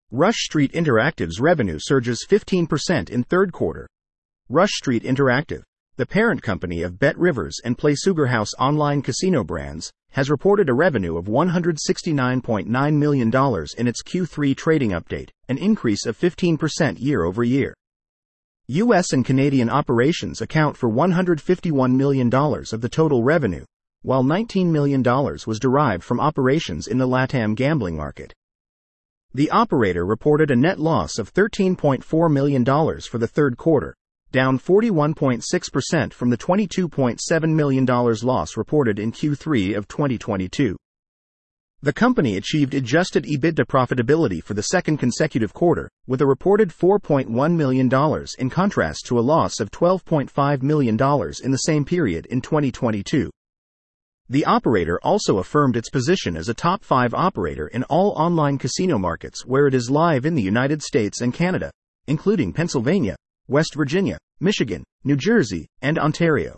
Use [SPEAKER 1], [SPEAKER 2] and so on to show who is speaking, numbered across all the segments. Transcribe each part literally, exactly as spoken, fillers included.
[SPEAKER 1] Rush Street Interactive's revenue surges fifteen percent in third quarter. Rush Street Interactive, the parent company of BetRivers and PlaySugarHouse online casino brands, has reported a revenue of one hundred sixty-nine point nine million dollars in its Q three trading update, an increase of fifteen percent year over year. U S and Canadian operations account for one hundred fifty-one million dollars of the total revenue, while nineteen million dollars was derived from operations in the LATAM gambling market. The operator reported a net loss of thirteen point four million dollars for the third quarter, down forty-one point six percent from the twenty-two point seven million dollars loss reported in Q three of twenty twenty-two. The company achieved adjusted EBITDA profitability for the second consecutive quarter, with a reported four point one million dollars in contrast to a loss of twelve point five million dollars in the same period in twenty twenty-two. The operator also affirmed its position as a top five operator in all online casino markets where it is live in the United States and Canada, including Pennsylvania, West Virginia, Michigan, New Jersey, and Ontario.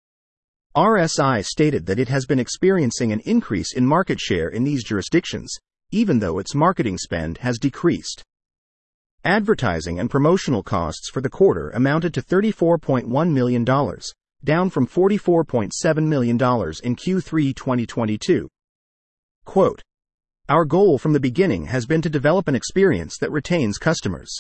[SPEAKER 1] R S I stated that it has been experiencing an increase in market share in these jurisdictions, even though its marketing spend has decreased. Advertising and promotional costs for the quarter amounted to thirty-four point one million dollars, down from forty-four point seven million dollars in Q three twenty twenty-two. Quote, "Our goal from the beginning has been to develop an experience that retains customers.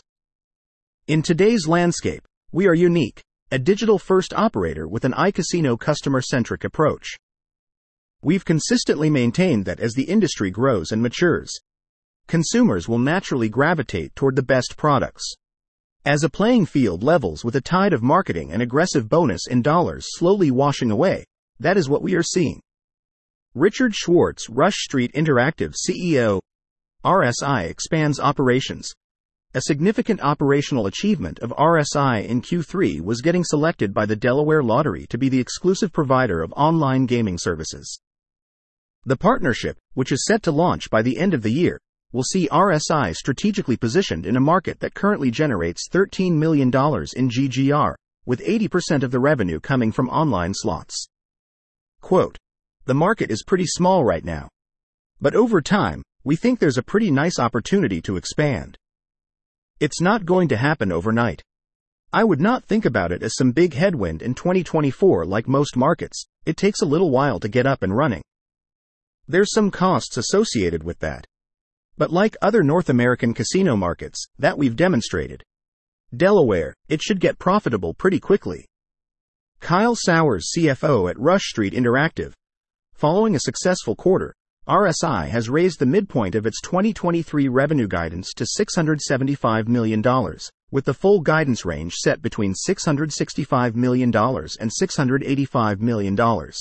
[SPEAKER 1] In today's landscape, we are unique, a digital-first operator with an iCasino customer-centric approach. We've consistently maintained that as the industry grows and matures, consumers will naturally gravitate toward the best products. As a playing field levels with a tide of marketing and aggressive bonus in dollars slowly washing away, that is what we are seeing." Richard Schwartz, Rush Street Interactive C E O. R S I expands operations. A significant operational achievement of R S I in Q three was getting selected by the Delaware Lottery to be the exclusive provider of online gaming services. The partnership, which is set to launch by the end of the year, will see R S I strategically positioned in a market that currently generates thirteen million dollars in G G R, with eighty percent of the revenue coming from online slots. Quote, "The market is pretty small right now. But over time, we think there's a pretty nice opportunity to expand. It's not going to happen overnight. I would not think about it as some big headwind in twenty twenty-four like most markets. It takes a little while to get up and running. There's some costs associated with that. But like other North American casino markets that we've demonstrated, Delaware, it should get profitable pretty quickly." Kyle Sowers, C F O at Rush Street Interactive. Following a successful quarter, R S I has raised the midpoint of its twenty twenty-three revenue guidance to six hundred seventy-five million dollars, with the full guidance range set between six hundred sixty-five million dollars and six hundred eighty-five million dollars.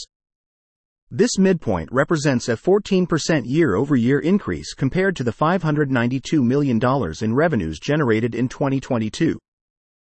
[SPEAKER 1] This midpoint represents a fourteen percent year-over-year increase compared to the five hundred ninety-two million dollars in revenues generated in twenty twenty-two.